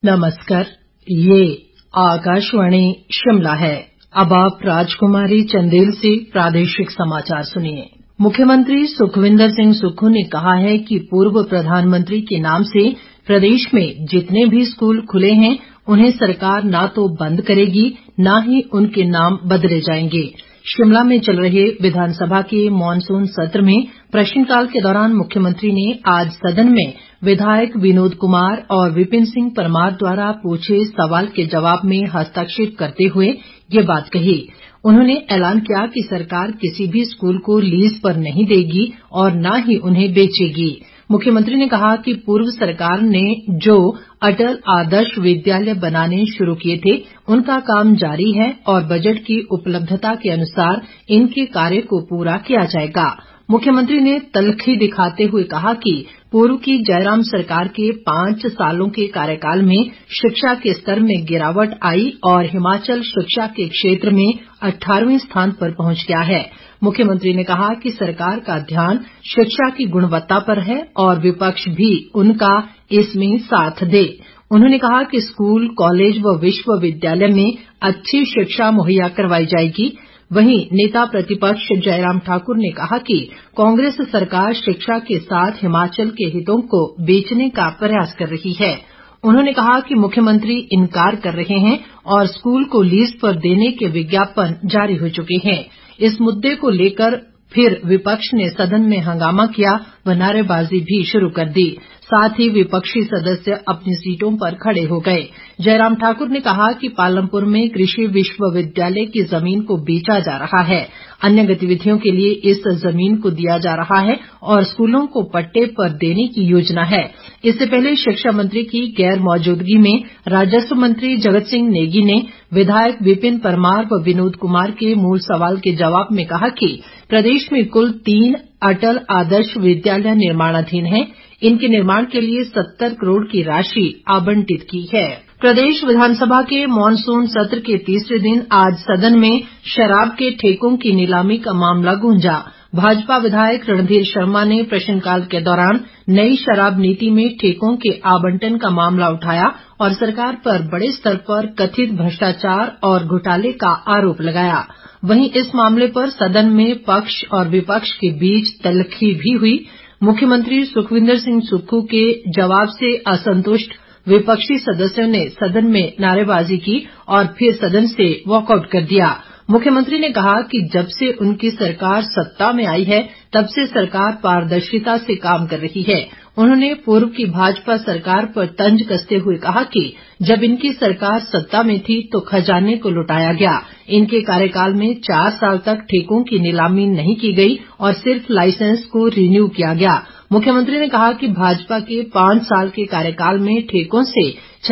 नमस्कार, ये आकाशवाणी शिमला है। अब आप राजकुमारी चंदेल से प्रादेशिक समाचार सुनिए। मुख्यमंत्री सुखविंदर सिंह सुक्खू ने कहा है कि पूर्व प्रधानमंत्री के नाम से प्रदेश में जितने भी स्कूल खुले हैं उन्हें सरकार न तो बंद करेगी न ही उनके नाम बदले जाएंगे। शिमला में चल रहे विधानसभा के मॉनसून सत्र में प्रश्नकाल के दौरान मुख्यमंत्री ने आज सदन में विधायक विनोद कुमार और विपिन सिंह परमार द्वारा पूछे सवाल के जवाब में हस्तक्षेप करते हुए ये बात कही। उन्होंने ऐलान किया कि सरकार किसी भी स्कूल को लीज पर नहीं देगी और न ही उन्हें बेचेगी। मुख्यमंत्री ने कहा कि पूर्व सरकार ने जो अटल आदर्श विद्यालय बनाने शुरू किए थे उनका काम जारी है और बजट की उपलब्धता के अनुसार इनके कार्य को पूरा किया जाएगा। मुख्यमंत्री ने तल्खी दिखाते हुए कहा कि पूर्व की जयराम सरकार के 5 सालों के कार्यकाल में शिक्षा के स्तर में गिरावट आई और हिमाचल शिक्षा के क्षेत्र में 18वें स्थान पर पहुंच गया है। मुख्यमंत्री ने कहा कि सरकार का ध्यान शिक्षा की गुणवत्ता पर है और विपक्ष भी उनका इसमें साथ दे। उन्होंने कहा कि स्कूल, कॉलेज व विश्वविद्यालय में अच्छी शिक्षा मुहैया करवाई जाएगी। वहीं नेता प्रतिपक्ष जयराम ठाकुर ने कहा कि कांग्रेस सरकार शिक्षा के साथ हिमाचल के हितों को बेचने का प्रयास कर रही है। उन्होंने कहा कि मुख्यमंत्री इनकार कर रहे हैं और स्कूल को लीज पर देने के विज्ञापन जारी हो चुके हैं। इस मुद्दे को लेकर फिर विपक्ष ने सदन में हंगामा किया व नारेबाजी भी शुरू कर दी। साथ ही विपक्षी सदस्य अपनी सीटों पर खड़े हो गए। जयराम ठाकुर ने कहा कि पालमपुर में कृषि विश्वविद्यालय की जमीन को बेचा जा रहा है, अन्य गतिविधियों के लिए इस जमीन को दिया जा रहा है और स्कूलों को पट्टे पर देने की योजना है। इससे पहले शिक्षा मंत्री की गैर मौजूदगी में राजस्व मंत्री जगत सिंह नेगी ने विधायक विपिन परमार व विनोद कुमार के मूल सवाल के जवाब में कहा कि प्रदेश में कुल 3 अटल आदर्श विद्यालय निर्माणाधीन हैं। इनके निर्माण के लिए 70 करोड़ की राशि आवंटित की है। प्रदेश विधानसभा के मॉनसून सत्र के तीसरे दिन आज सदन में शराब के ठेकों की नीलामी का मामला गूंजा। भाजपा विधायक रणधीर शर्मा ने प्रश्नकाल के दौरान नई शराब नीति में ठेकों के आवंटन का मामला उठाया और सरकार पर बड़े स्तर पर कथित भ्रष्टाचार और घोटाले का आरोप लगाया। वहीं इस मामले पर सदन में पक्ष और विपक्ष के बीच तल्खी भी हुई। मुख्यमंत्री सुखविंदर सिंह सुक्खू के जवाब से असंतुष्ट विपक्षी सदस्यों ने सदन में नारेबाजी की और फिर सदन से वॉकआउट कर दिया। मुख्यमंत्री ने कहा कि जब से उनकी सरकार सत्ता में आई है तब से सरकार पारदर्शिता से काम कर रही है। उन्होंने पूर्व की भाजपा सरकार पर तंज कसते हुए कहा कि जब इनकी सरकार सत्ता में थी तो खजाने को लुटाया गया। इनके कार्यकाल में 4 साल तक ठेकों की नीलामी नहीं की गई और सिर्फ लाइसेंस को रिन्यू किया गया। मुख्यमंत्री ने कहा कि भाजपा के 5 साल के कार्यकाल में ठेकों से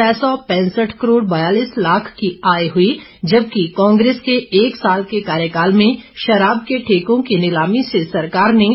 665 करोड़ 42 लाख की आय हुई, जबकि कांग्रेस के 1 साल के कार्यकाल में शराब के ठेकों की नीलामी से सरकार ने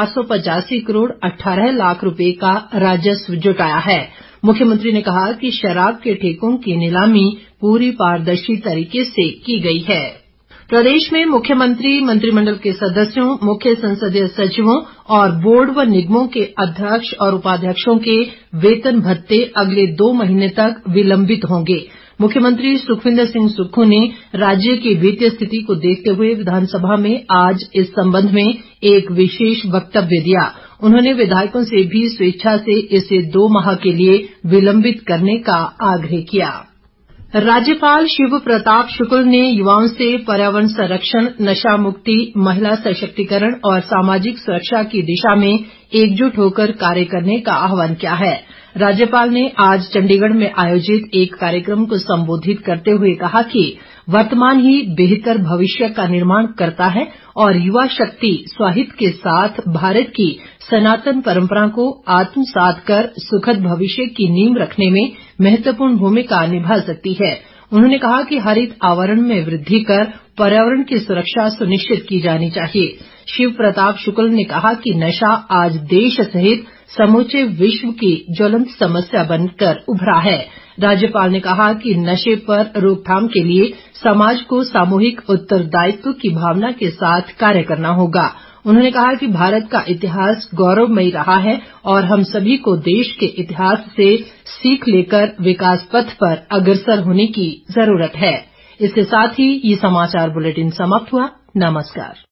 485 करोड़ 18 लाख रुपए का राजस्व जुटाया है। मुख्यमंत्री ने कहा कि शराब के ठेकों की नीलामी पूरी पारदर्शी तरीके से की गई है। प्रदेश में मुख्यमंत्री, मंत्रिमंडल के सदस्यों, मुख्य संसदीय सचिवों और बोर्ड व निगमों के अध्यक्ष और उपाध्यक्षों के वेतन भत्ते अगले 2 महीने तक विलंबित होंगे। मुख्यमंत्री सुखविंदर सिंह सुक्खू ने राज्य की वित्तीय स्थिति को देखते हुए विधानसभा में आज इस संबंध में एक विशेष वक्तव्य दिया। उन्होंने विधायकों से भी स्वेच्छा से इसे 2 माह के लिए विलंबित करने का आग्रह किया। राज्यपाल शिव प्रताप शुक्ल ने युवाओं से पर्यावरण संरक्षण, नशा मुक्ति, महिला सशक्तिकरण और सामाजिक सुरक्षा की दिशा में एकजुट होकर कार्य करने का आह्वान किया है। राज्यपाल ने आज चंडीगढ़ में आयोजित एक कार्यक्रम को संबोधित करते हुए कहा कि वर्तमान ही बेहतर भविष्य का निर्माण करता है और युवा शक्ति स्वाहित के साथ भारत की सनातन परंपरा को आत्मसात कर सुखद भविष्य की नींव रखने में महत्वपूर्ण भूमिका निभा सकती है। उन्होंने कहा कि हरित आवरण में वृद्धि कर पर्यावरण की सुरक्षा सुनिश्चित की जानी चाहिए। शिव प्रताप शुक्ल ने कहा कि नशा आज देश सहित समूचे विश्व की ज्वलंत समस्या बनकर उभरा है। राज्यपाल ने कहा कि नशे पर रोकथाम के लिए समाज को सामूहिक उत्तरदायित्व की भावना के साथ कार्य करना होगा। उन्होंने कहा कि भारत का इतिहास गौरवमयी रहा है और हम सभी को देश के इतिहास से सीख लेकर विकास पथ पर अग्रसर होने की जरूरत है। इसके साथ ही ये समाचार बुलेटिन समाप्त हुआ। नमस्कार।